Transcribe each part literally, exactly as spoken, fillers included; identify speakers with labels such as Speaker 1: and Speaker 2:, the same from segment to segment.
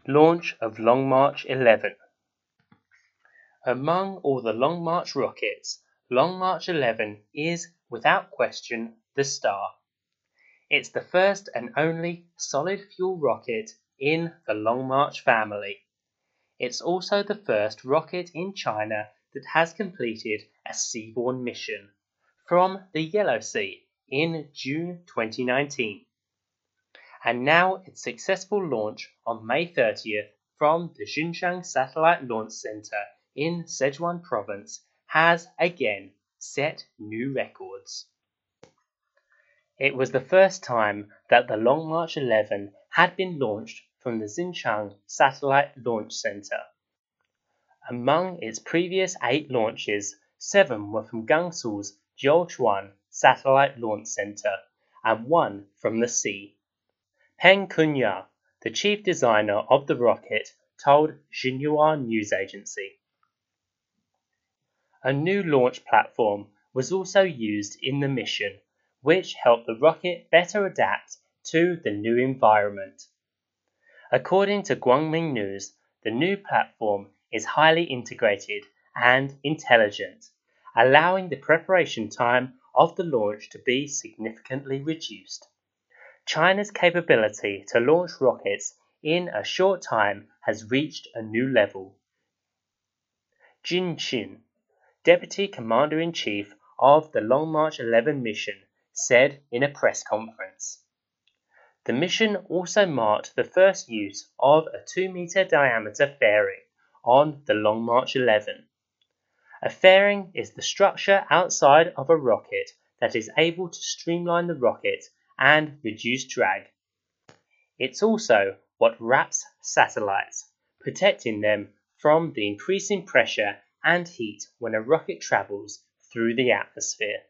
Speaker 1: Launch of Long March eleven. Among all the Long March rockets, Long March eleven is, without question, the star. It's the first and only solid-fuel rocket in the Long March family. It's also the first rocket in China that has completed a seaborne mission from the Yellow Sea in June twenty nineteen. And now its successful launch on May thirtieth from the Xunchang Satellite Launch Center in Sichuan Province has again set new records. It was the first time that the Long March eleven had been launched from the Xunchang Satellite Launch Center. Among its previous eight launches, seven were from Gansu's Jiuquan Satellite Launch Center and one from the sea. Peng Kunya, the chief designer of the rocket, told Xinhua News Agency. A new launch platform was also used in the mission, which helped the rocket better adapt to the new environment. According to Guangming News, the new platform is highly integrated and intelligent, allowing the preparation time of the launch to be significantly reduced. China's capability to launch rockets in a short time has reached a new level. Jin Xin, Deputy Commander-in-Chief of the Long March eleven mission, said in a press conference. The mission also marked the first use of a two meter diameter fairing on the Long March eleven. A fairing is the structure outside of a rocket that is able to streamline the rocket and reduce drag. It's also what wraps satellites, protecting them from the increasing pressure and heat when a rocket travels through the atmosphere.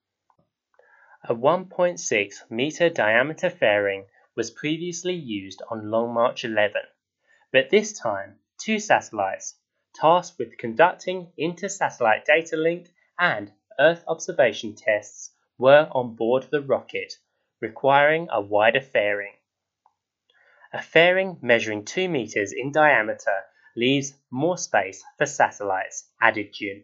Speaker 1: A one point six meter diameter fairing was previously used on Long March eleven, but this time two satellites, tasked with conducting inter-satellite data link and Earth observation tests, were on board the rocket, requiring a wider fairing. A fairing measuring two meters in diameter leaves more space for satellites, added Jun.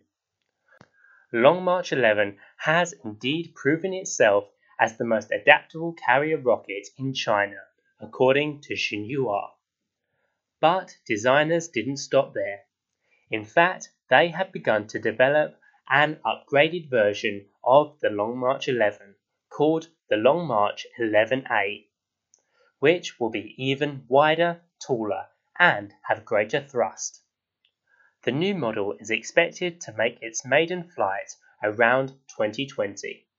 Speaker 1: Long March eleven has indeed proven itself as the most adaptable carrier rocket in China, according to Xinhua. But designers didn't stop there. In fact, they have begun to develop an upgraded version of the Long March eleven called the Long March eleven A, which will be even wider, taller, and have greater thrust. The new model is expected to make its maiden flight around twenty twenty.